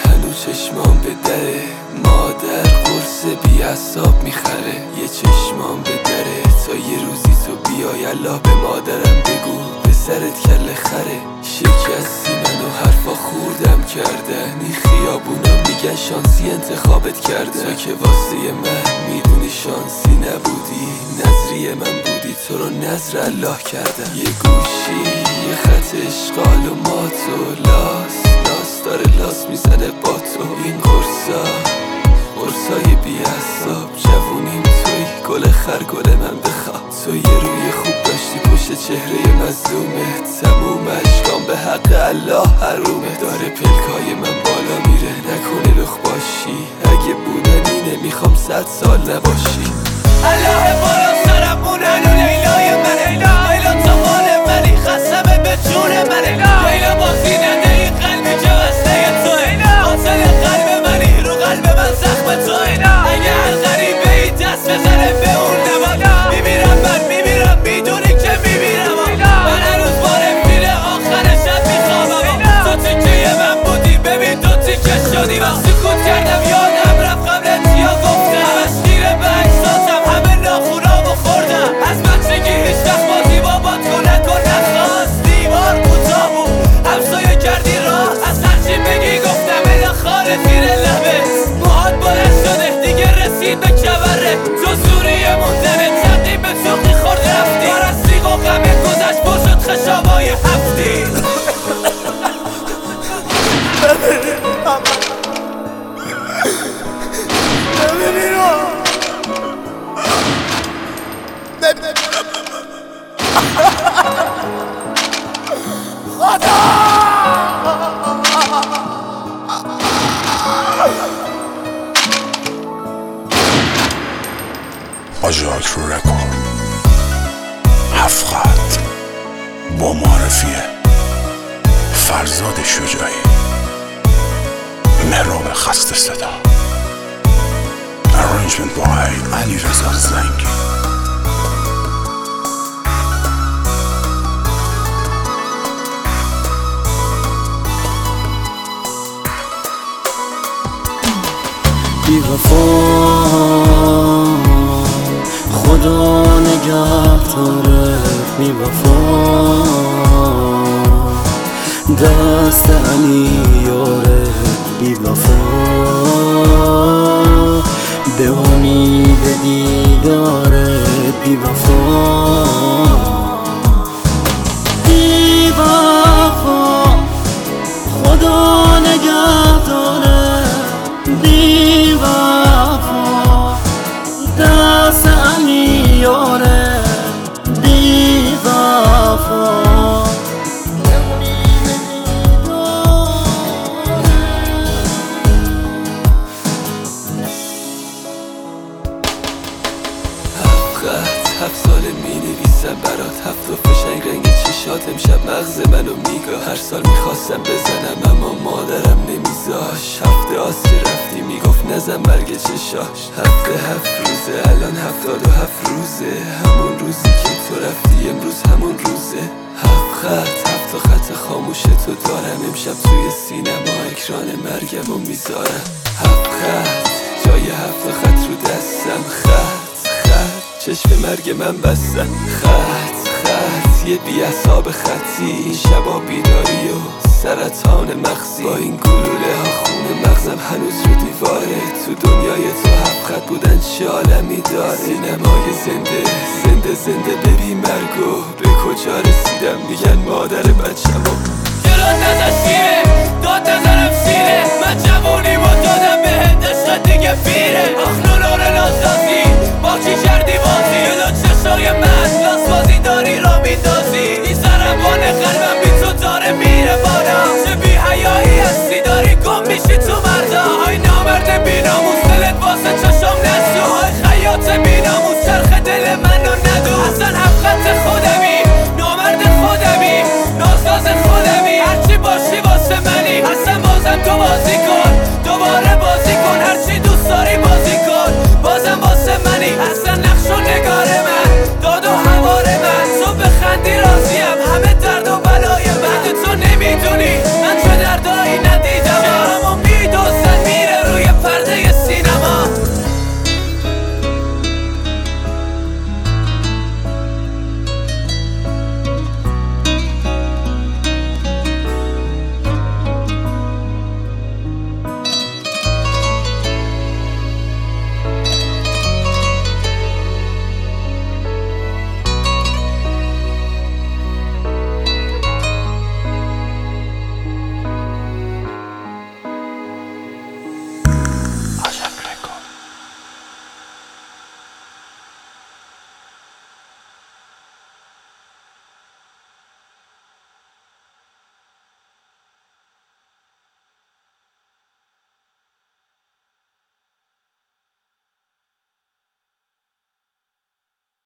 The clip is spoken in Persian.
هنو چشمام به دره، مادر قرص بی عصاب میخره. یه چشمام به دره تا یه روزی تو بیای الله به مادرم بگو پسرت کله خره. شکستی منو حرفا خوردم کردن، این خیابونا میگن شانسی انتخابت کردن. تو که واسه من میدونی شانسی نبودی، نظری من بودی، تو رو نظر الله کردم. یه گوشی یه خط اشغال و مات و لاس داره لاس میزنه با تو. این قرصای بی حساب جوونیم توی گل خرگل من بخواب. تو یه روی خوب داشتی پشت چهره مظلومه، تموم اشکام به حق الله حرومه. داره پلکای من بالا میره نکنه لخ باشی، اگه بودن اینه میخوام 100 سال نباشی. الله بالا سرمون هنو لیلای من، لیلا تا مال منی خسمه به جون من. لیلا بازی نده این قلبی که وسته توه، قاتل قلب منی رو قلب من زخم توه. اگه هر غریبه ای دست بزنه به اون نماد، میمیرم من میمیرم میدونی که میمیرم. من هنوز با رفیل آخر شب میخوابم، تو تیکه من بودی ببین تو تیکه شدی. من سکوت کردم یادم رفت قبلت یا گفتم، همش خیره به اجزاتم همه ناخونامو خوردم. از بچگی هیچ وقت بازی بابات کن نخواست، دیوار کوتاه بود همسایه کردی راه. از هرچی بگی گفتم الا خاله زیر لبه، موهات بلند شده دیگه رسید به کبره. تو زوری موندنه تقییم به چوقی خورد رفتی، بار از سیغ و غمه گذشت پر شد خشابای هفتی. آجاک رو رکورد 7 خط با معرفیه فرزاد شجاعی، مهراب خسته صدا، ارنجمنت بای علیرضا زنگی. بی وفا خدا نگه داره، بی وفا دست علی یاره. بی وفا به امید دیداره، بی وفا بی وفا خدا نگه داره. بی وفا دست علی یاره، بی وفا هفت ساله می نویسم برات، 7 فشنگ رنگ چشات امشب مغز منو میگاه. هر سال میخواستم بزنم اما مادرم نمیذاش. هفته آس که رفتی میگفت نزن برگ چشاش. هفته 7 روزه الان 77 روزه، همون روزی که تو رفتی امروز همون روزه. 7 خط 7 خط خاموش تو دارم، امشب توی سینما اکران مرگمو میذارم. 7 خط جای 7 خط رو دستم، خط چشم مرگ من بستن. خط یه بی‌حساب خطی، این شبا بیداری و سرطان مغزی. با این گلوله ها خون مغزم هنوز رو دیواره. تو دنیای تو 7 خط بودن چه عالمی داره. سینمای زنده ببین مرگو، به کجا رسیدم میگن مادر بچه‌مو. جلوت نزد سیره داد نزنم سیره، من